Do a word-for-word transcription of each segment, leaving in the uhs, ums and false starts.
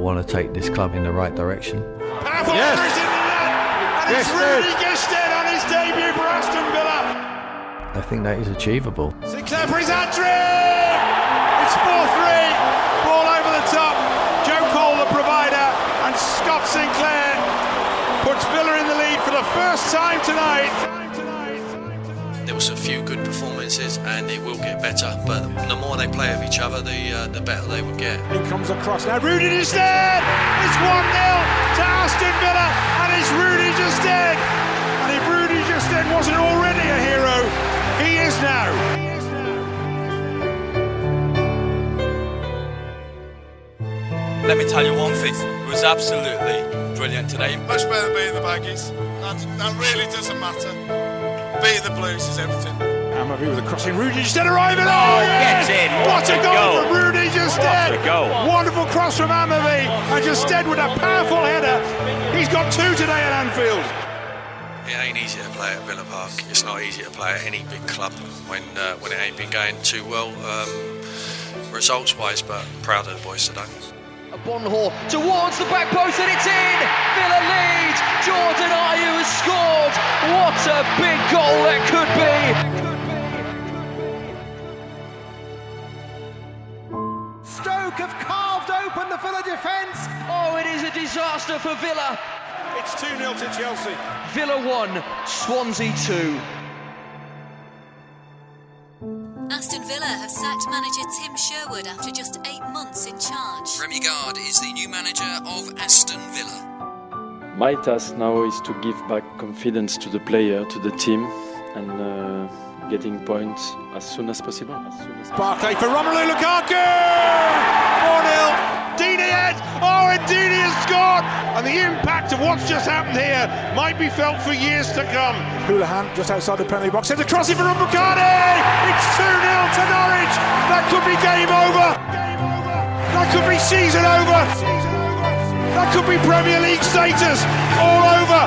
want to take this club in the right direction. Powerful yes. in the net, and yes, it's Rudy Gestede on his debut for Aston Villa. I think that is achievable. Sinclair for his hat-trick! It's four three, ball over the top. Joe Cole, the provider, and Scott Sinclair puts Villa in the lead for the first time tonight. There was a few good performances, and it will get better. But the more they play with each other, the uh, the better they will get. He comes across now. Rudy Gestede! It's one nil to Aston Villa, and it's Rudy Gestede. And if Rudy Gestede wasn't already a hero, he is now. Let me tell you one thing, it was absolutely brilliant today. Much better than beating the Baggies. That, that really doesn't matter. Beating the Blues is everything. Amavi with a crossing, Rudy Gestede arriving. Oh, yes! Gets in. What a goal, goal from Rudy Gestede! What a goal. Wonderful cross from Amavi, and Gestede with a powerful header. He's got two today at Anfield. It ain't easy to play at Villa Park. It's not easy to play at any big club when uh, when it ain't been going too well um, results-wise. But I'm proud of the boys today. A Bonhor towards the back post, and it's in! Villa lead! Jordan Ayew has scored! What a big goal that could be! Stoke have carved open the Villa defence. Oh, it is a disaster for Villa. It's two nil to Chelsea. Villa one, Swansea two. Aston Villa have sacked manager Tim Sherwood after just eight months in charge. Remy Gard is the new manager of Aston Villa. My task now is to give back confidence to the player, to the team, and uh, getting points as soon as possible. As soon as Barclay for Romelu Lukaku! four nil. Deeney head! Oh, and Deeney has scored! And the impact of what's just happened here might be felt for years to come. Houlihan just outside the penalty box. Sends a crossing for Mbukani! It's two nil to Norwich! That could be game over! That could be season over! That could be Premier League status all over!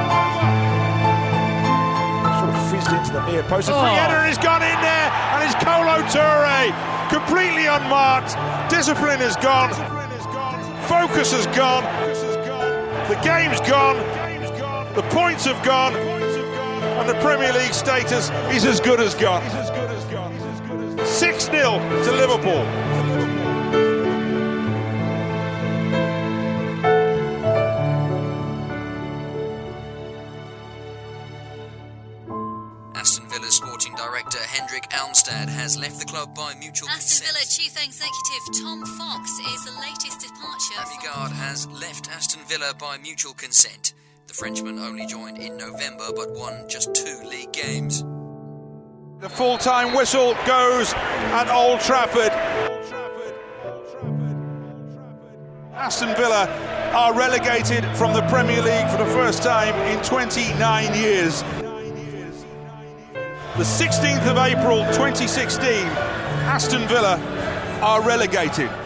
Sort of fizzed into the near post. The free header has gone in there, and it's Kolo Toure, completely unmarked. Discipline is gone. Focus has gone. The game's gone. The points have gone. And the Premier League status is as good as gone. six nil to Liverpool. Aston Villa sporting director Hendrik Almstad has left the club by mutual Aston consent. Villa Chief Executive Tom Fox is the latest departure. Remy Gard has left Aston Villa by mutual consent. The Frenchman only joined in November but won just two league games. The full-time whistle goes at Old Trafford. Aston Villa are relegated from the Premier League for the first time in twenty-nine years. The sixteenth of April twenty sixteen, Aston Villa are relegated.